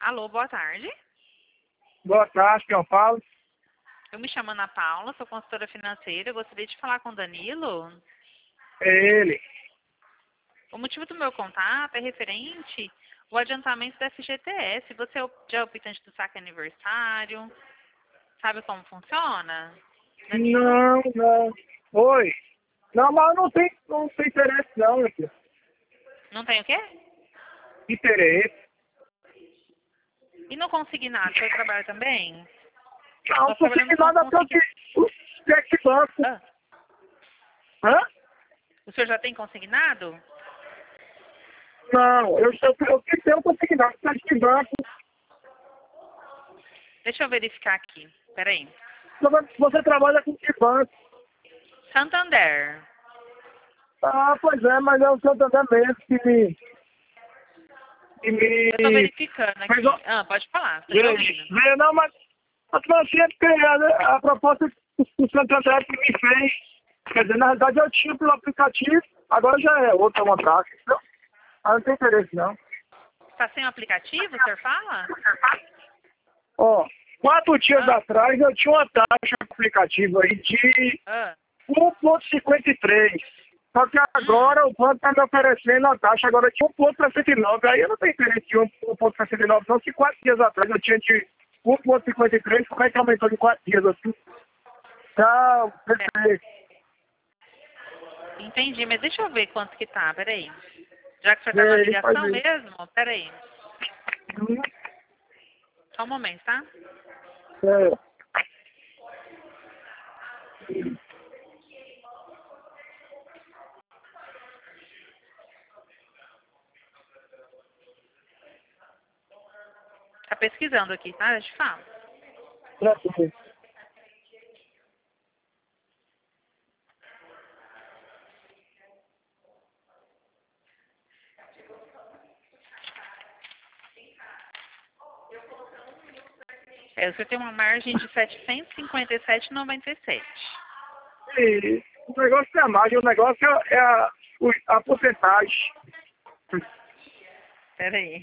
Alô, boa tarde. Boa tarde, quem eu falo? Eu me chamo Ana Paula, sou consultora financeira. Eu gostaria de falar com o Danilo. É ele. O motivo do meu contato é referente ao adiantamento da FGTS. Você já é optante do saque aniversário? Sabe como funciona? Danilo? Não. Oi. Não, mas não tem interesse não, meu filho. Não tem o quê? Interesse. E no consignado, você trabalha também? Não, Nós não trabalhamos sei com nada porque o cheque banco. Ah, Hã? o senhor já tem consignado? Não, eu que ter um consignado, cheque banco. Deixa eu verificar aqui. Peraí. Você trabalha com que banco? Santander. Ah, pois é, mas é o Santander mesmo que me Eu estou verificando fez aqui. Pode falar, estou te ouvindo. não, mas a financiera porque a proposta que o Santander que me fez, quer dizer, na realidade eu tinha pelo aplicativo, agora já é outra uma taxa. Não tem interesse não. Está sem o aplicativo, o senhor fala? Ó, 4 dias atrás eu tinha uma taxa no aplicativo aí de Ah. 1,53. Só que agora o banco está me oferecendo a taxa agora de 1,69. Aí eu não tenho interesse de 1,69 não. Se 4 dias atrás eu tinha de 1,53, como é que aumentou de 4 dias assim? Tchau, perfeito. Entendi, mas deixa eu ver quanto que tá, peraí. Já que o senhor tá na ligação mesmo, peraí. Só um momento, tá? É. Tá pesquisando aqui, tá? Deixa eu te falar. Tranquilo. O senhor tem uma margem de 757,97. E o negócio não é a margem, o negócio é a porcentagem. Peraí.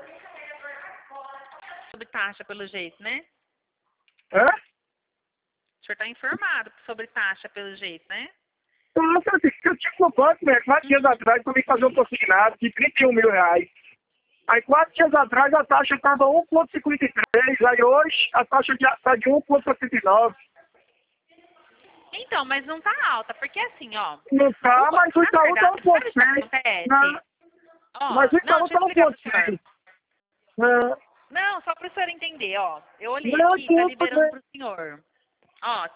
Sobre taxa, pelo jeito, né? Hã? O senhor tá informado sobre taxa, pelo jeito, né? Nossa, eu tinha no banco, né? 4 dias atrás, para mim fazer um consignado de 31 mil reais. Aí 4 dias atrás a taxa estava 1,53, aí hoje a taxa está de 1,69. Então, mas não tá alta, porque assim, ó. Não tá, mas o Na Itaú está verdade, sabe o que 1,6. acontece? Ó, Mas o não, Itaú deixa eu está explicar pro senhor. 1,6. Não, só para o senhor entender, ó. Eu olhei Não, aqui, tá desculpa, liberando pro senhor. Ó,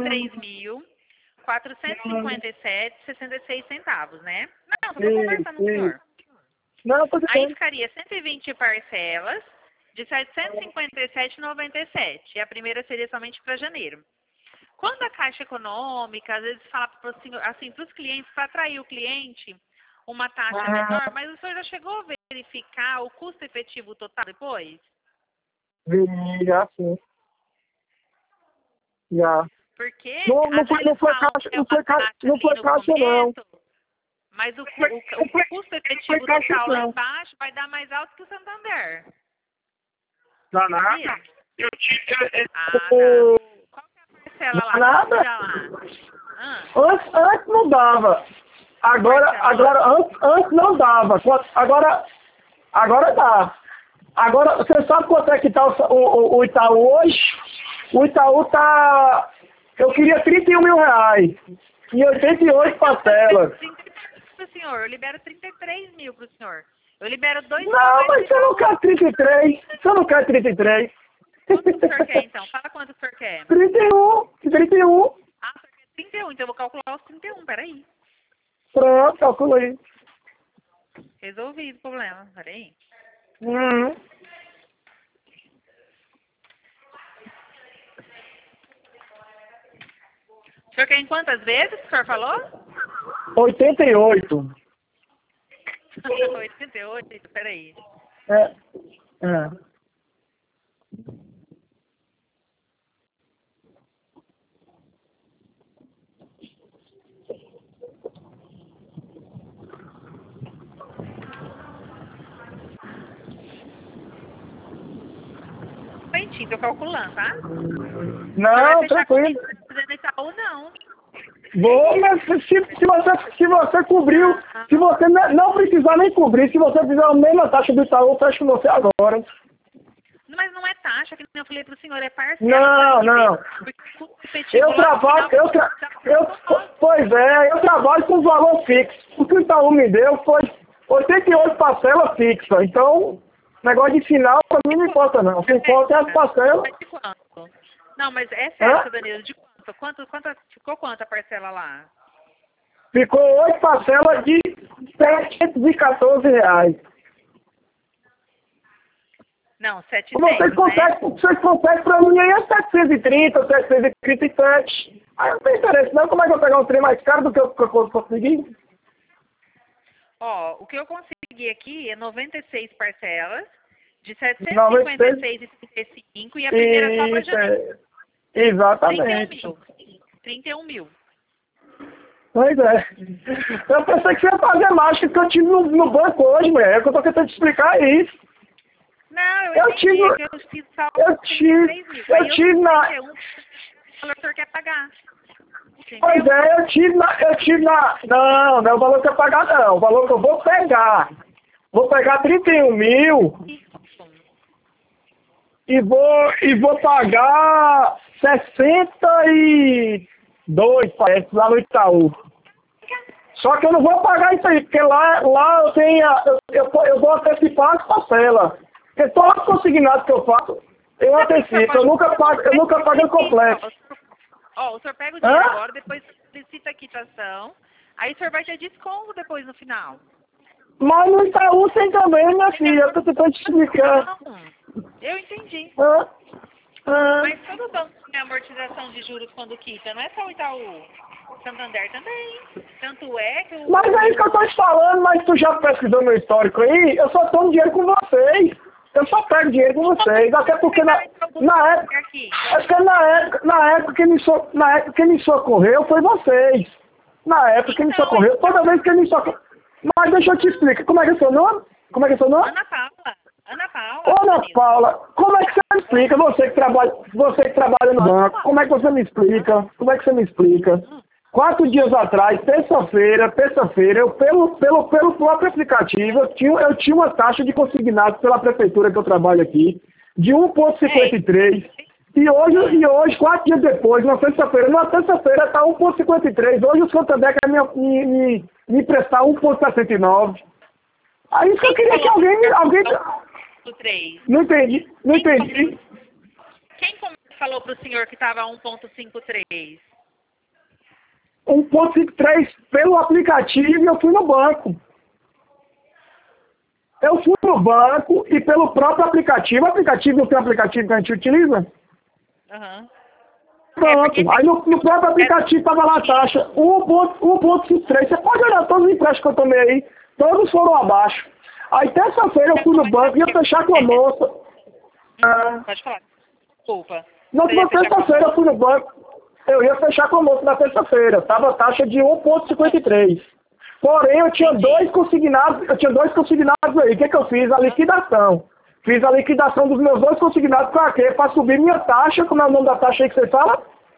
33.457,66 centavos, né? Não, só tô conversando com o senhor. Não, tudo Aí bem. ficaria 120 parcelas de 757,97. E a primeira seria somente para janeiro. Quando a Caixa Econômica, às vezes, fala para senhor, assim, para os clientes, para atrair o cliente, uma taxa menor, mas o senhor já chegou a verificar o custo efetivo total depois? Já sim. Já. Porque Não às foi, vezes não eles foi falam caixa, que é não uma foi caixa, taxa não ali foi no caixa não. começo, mas o Não custo foi efetivo caixa total lá não. embaixo vai dar mais alto que o Santander. Não, Sabia? nada. Eu tinha... Ah, tá. Qual que é a parcela lá? Deixa eu Nada. olhar lá. Antes não dava. Parcelou? Antes não dava. Agora dá. Agora, você sabe quanto é que tá o Itaú hoje? O Itaú tá... Eu queria 31 mil reais. E 88 parcelas. 33 pro senhor. Eu libero 33 mil pro senhor. Eu libero 2 mil a Não, mais mas que você não Itaú. quer 33. Você não quer 33. Quanto que o senhor quer, então? Fala quanto o senhor quer. 31. 31. Ah, o senhor quer 31, então eu vou calcular os 31, peraí. Pronto, calcula aí. Resolvido o problema, peraí. Uhum. O senhor quer em quantas vezes que o senhor falou? 88. 88, peraí. É. momentinho, tô calculando, tá? Não, tranquilo. Fazendo Itaú, não. Vou, mas se você cobriu, se você não precisar nem cobrir, se você fizer a mesma taxa do Itaú, eu fecho com você agora. Mas não é taxa, que eu falei pro senhor, é parcela. Não. Pois é, eu trabalho com valor fixo. O que o Itaú me deu foi 88 parcelas fixas. Então, negócio de final pra mim não importa não. O que importa é as parcelas. De quanto? Não, mas é certo, Danilo, de quanto? Ficou quanto a parcela lá? Ficou 8 parcelas de R$714. Não, 700, Vocês conseguem pra mim aí é 730, 737. Aí não tem interesse não, como é que eu vou pegar um trem mais caro do que eu consegui? Ó, o que eu consegui aqui é 96 parcelas de 756,35 e a primeira só para janeiro. Exatamente. 31 mil. Pois é. Eu pensei que você ia fazer mágica que eu tive no banco hoje, mulher. É que eu tô tentando explicar isso. Não, eu tive saldo eu tive na... O valor quer pagar. Entendeu? Pois é, eu tive na... Não é o valor que eu pagar, não. O valor que eu vou pegar. Vou pegar 31 mil e vou pagar 62, parece, lá no Itaú. Só que eu não vou pagar isso aí, porque lá eu tenho... Eu vou antecipar as parcelas. Porque todo consignado que eu faço, eu antecipo. Eu nunca pago completo. Ó, o senhor pega o dinheiro agora, depois solicita a quitação, aí o senhor vai ter desconto depois no final. Mas no Itaú tem também, minha filha, eu tô tentando te explicar. Não, eu entendi. Mas todo banco tem amortização de juros quando quita, não é só o Itaú. Santander também. Tanto é que Mas é isso que eu tô te falando, mas tu já pesquisou meu histórico aí? Eu só tomo dinheiro com vocês. Eu só pego dinheiro com vocês, até porque na época que me socorreu foi vocês. Na época que me socorreu, toda vez que me socorreu. Mas deixa eu te explicar, como é que é seu nome? Ana Paula. Ana Paula, como é que você me explica? Você que trabalha no banco, como é que você me explica? 4 dias atrás, terça-feira, eu pelo próprio aplicativo, eu tinha uma taxa de consignado pela prefeitura que eu trabalho aqui, de 1,53. E hoje, 4 dias depois, na terça-feira está 1,53. Hoje o Santander quer me emprestar 1,69. Aí isso que eu queria que alguém... Não entendi. Quem falou pro senhor que estava 1,53? 1,53 pelo aplicativo e eu fui no banco. Eu fui no banco e pelo próprio aplicativo. O aplicativo não tem aplicativo que a gente utiliza? Pronto. Aí no próprio aplicativo estava lá a taxa 1,53. Você pode olhar todos os empréstimos que eu tomei aí. Todos foram abaixo. Aí terça-feira eu fui no banco e ia fechar com a moça. Pode falar. Desculpa. Na terça-feira eu fui no banco. Eu ia fechar com a moça na terça-feira. Tava a taxa de 1,53. Porém, eu tinha dois consignados aí. O que eu fiz? A liquidação. Fiz a liquidação dos meus 2 consignados para quê? Para subir minha taxa. Como é o nome da taxa aí que você fala?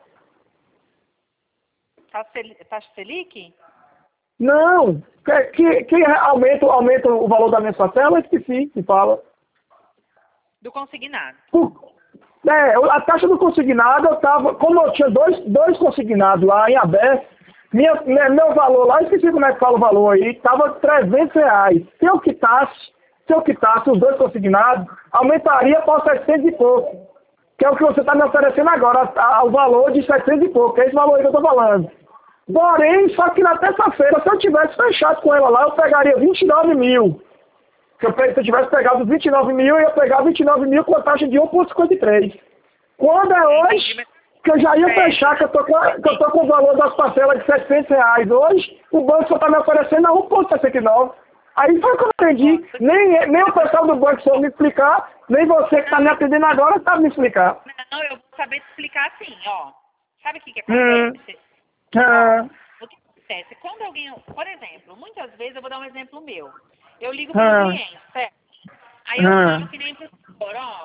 Taxa Selic? Não. Que aumenta o valor da minha parcela? Esqueci que fala. Do consignado. A taxa do consignado, como eu tinha dois consignados lá em aberto, meu valor lá, esqueci como é que fala o valor aí, estava R$300. Se eu quitasse os 2 consignados, aumentaria para 700 e pouco, que é o que você está me oferecendo agora, o valor de 700 e pouco, que é esse valor aí que eu estou falando. Porém, só que na terça-feira, se eu tivesse fechado com ela lá, eu pegaria 29 mil. Se eu tivesse pegado 29 mil, eu ia pegar 29 mil com a taxa de 1,53. Quando é hoje, que eu já ia fechar, que eu tô com o valor das parcelas de R$700 hoje, o banco só está me oferecendo a 1,69. Aí foi o que eu entendi. Nem o pessoal do banco soube me explicar, nem você que está me atendendo agora sabe me explicar. Não, eu vou saber te explicar assim, ó. Sabe o que acontece? O que acontece? Quando alguém, por exemplo, muitas vezes, eu vou dar um exemplo meu. Eu ligo para o cliente, certo? Aí eu falo que nem para o senhor, ó,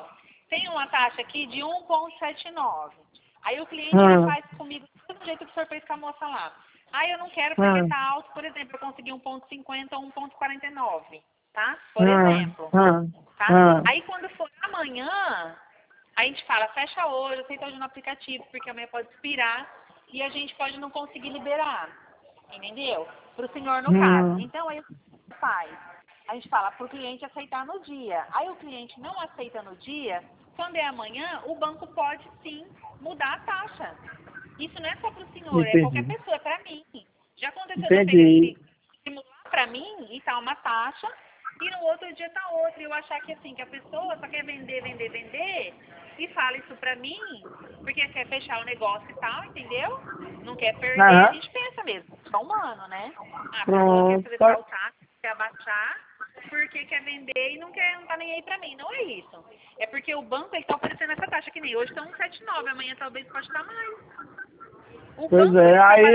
tem uma taxa aqui de 1,79. Aí o cliente ele faz comigo do jeito que o senhor fez com a moça lá. Aí eu não quero porque tá alto, por exemplo, eu consegui 1,50 ou 1,49, tá? Por exemplo. Tá? Aí quando for amanhã, a gente fala, fecha hoje, aceita hoje no aplicativo, porque amanhã pode expirar e a gente pode não conseguir liberar. Entendeu? Para o senhor no caso. Então aí o que faz? A gente fala para o cliente aceitar no dia. Aí o cliente não aceita no dia, quando é amanhã, o banco pode sim mudar a taxa. Isso não é só para o senhor, é qualquer pessoa, é para mim. Já aconteceu de eu pegar simular para mim e tá uma taxa, e no outro dia tá outra. E eu achar que assim, que a pessoa só quer vender, e fala isso pra mim, porque quer fechar o negócio e tal, entendeu? Não quer perder, a gente pensa mesmo, só humano, né? A pessoa quer fazer faltar, quer abaixar, porque quer vender e não tá nem aí pra mim. Não é isso. É porque o banco ele tá oferecendo essa taxa, que nem hoje tá 1,79, amanhã talvez pode estar mais. Pois é,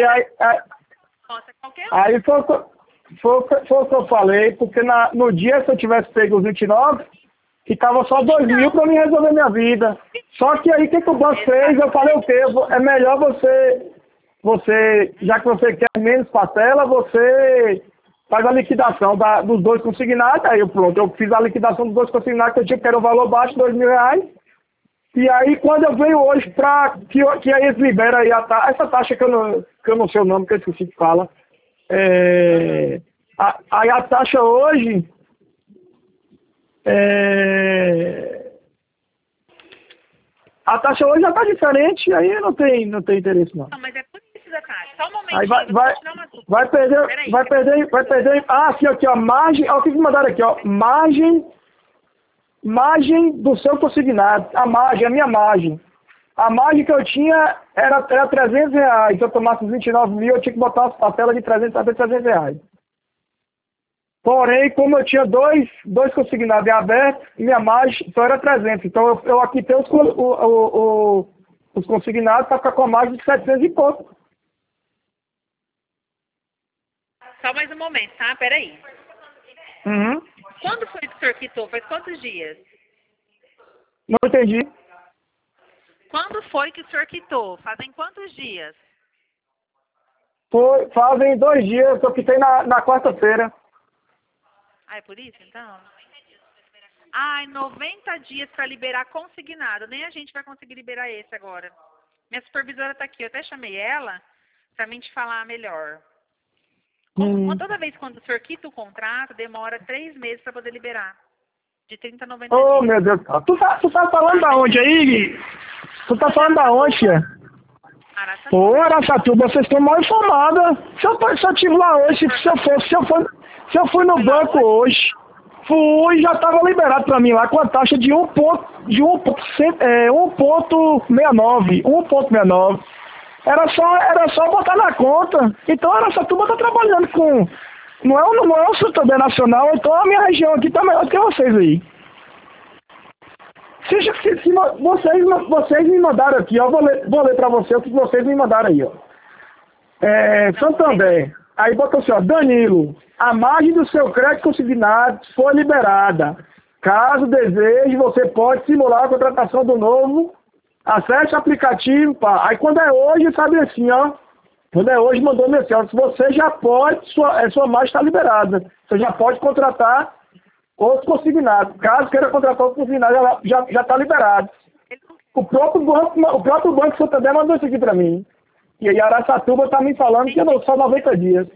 aí foi o que eu falei, porque no dia que eu tivesse pego os 29, ficava só 2 mil para mim resolver minha vida. Só que aí o que o banco fez? Eu falei o quê? É melhor você, já que você quer menos parcela, você faz a liquidação dos 2 consignados. Aí eu fiz a liquidação dos 2 consignados que eu tinha, que era o valor baixo, R$2.000. E aí, quando eu venho hoje que aí eles liberam aí essa taxa que eu não sei o nome, que eu esqueci que fala. Aí a taxa hoje a taxa hoje já está diferente, aí não tem interesse não. Não, mas é por isso da taxa. Só um momentinho, aí vai perder. Ah, aqui ó, margem, ó, o que me mandaram aqui, ó, margem do seu consignado, a minha margem. A margem que eu tinha era R$300. Se eu tomasse 29 mil, eu tinha que botar uma tela de R$300. Porém, como eu tinha dois consignados em aberto, minha margem só era 300. Então eu aqui tenho os consignados para ficar com a margem de 700 e pouco. Só mais um momento, tá? Peraí. Quando foi que o senhor quitou? Faz quantos dias? Não entendi. Quando foi que o senhor quitou? Fazem quantos dias? Fazem 2 dias, eu quitei na quarta-feira. Ah, é por isso então? Ai, 90 dias para liberar consignado. Nem a gente vai conseguir liberar esse agora. Minha supervisora tá aqui, eu até chamei ela para mim te falar melhor. Toda vez quando o senhor quita o contrato, demora 3 meses para poder liberar. De 30 a 90 dias. Oh, meu Deus. Tu tá falando da onde aí? Tu tá falando da onde, tia? Pô, Araçatuba, vocês estão mal informadas. Se eu tive lá hoje, se eu fui no banco hoje, já estava liberado para mim lá com a taxa de 1,69. Era só botar na conta. Então a Araçatuba tá trabalhando com... Não é o Santander Nacional, então a minha região aqui tá melhor do que vocês aí. Se vocês me mandaram aqui, ó, vou ler pra você o que vocês me mandaram aí, ó. Santander. Aí botou assim, ó, Danilo, a margem do seu crédito consignado foi liberada. Caso deseje, você pode simular a contratação do novo. Acesse o aplicativo, pá. Aí quando é hoje, sabe assim, ó. Quando é hoje, mandou mensagem. Se você já pode, sua margem está liberada. Você já pode contratar outro consignado. Caso queira contratar outro consignado, já está liberado. O próprio Banco Santander mandou isso aqui para mim. E aí Araçatuba está me falando que não só 90 dias.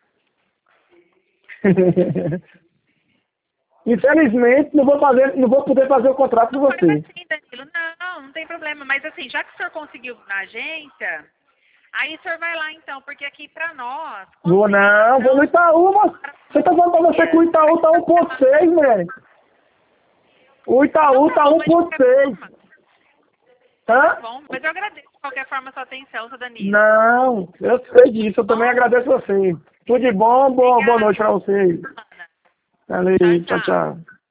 Infelizmente, não vou poder fazer o contrato com você. Mas assim, Danilo, não tem problema. Mas assim, já que o senhor conseguiu na agência, aí o senhor vai lá então, porque aqui pra nós... Vou no Itaú, mas você tá falando pra você que o Itaú tá 1,6, velho. O Itaú tá 1,6. Tá bom, mas eu agradeço de qualquer forma a sua atenção, seu Danilo. Não, eu sei disso, eu também agradeço você. Tudo de bom, boa noite pra vocês. Valeu, tchau.